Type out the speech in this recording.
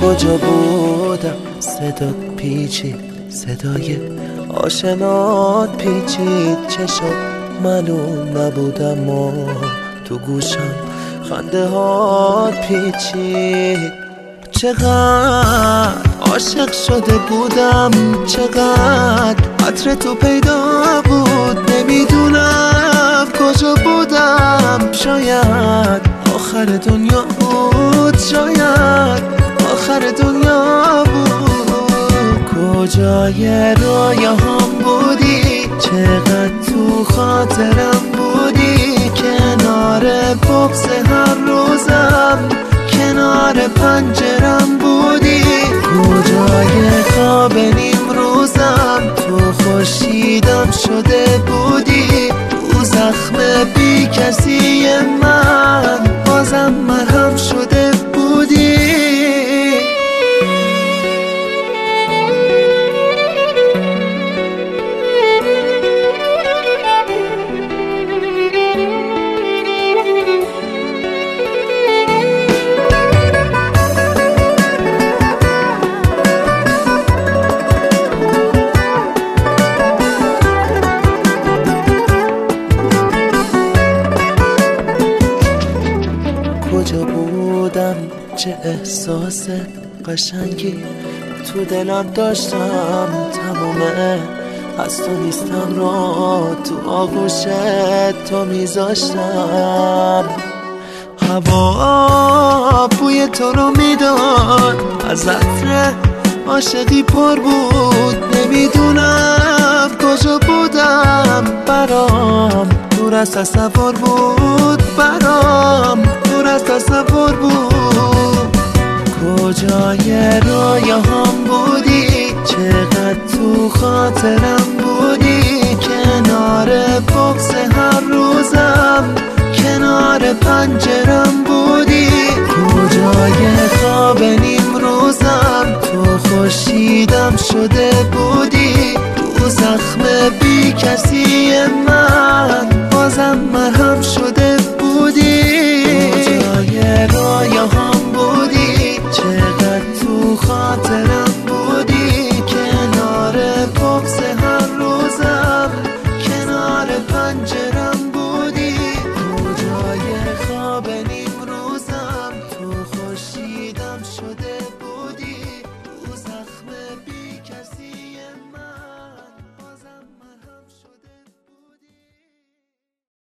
کجا بودم صدات پیچید، صدای آشنات پیچید، چشات معلوم نبودم و تو گوشم خنده هات پیچید. چقدر عاشق شده بودم، چقدر عطر تو پیدا بود، نمیدونم کجا بودم. شاید آخر دنیا بود، شاید آخر دنیا بود. کجای رویاهام بودی، چقدر تو خاطرم بودی، کنار بغض هر روزم، کنار پنجرم بودی. کجای خواب نیم روزم، تو خورشیدم شده بودی. تو زخم بی کسی من بازم مرهم شده بودی. کجا بودم، چه احساس قشنگی تو دلم داشتم، تمومه از تو نیستم رو تو آغوشت تو میذاشتم. هوا بوی تو رو میداد، از عطر عاشقی پر بود، نمیدونم کجا بودم. برام دور از تصور بود، برام دور از تصور بود. کجای رویاهام بودی، چقدر تو خاطرم بودی، کنار بغض هر روزم، کنار پنجرم بودی. کجای خواب نیم روزم، تو خورشیدم شده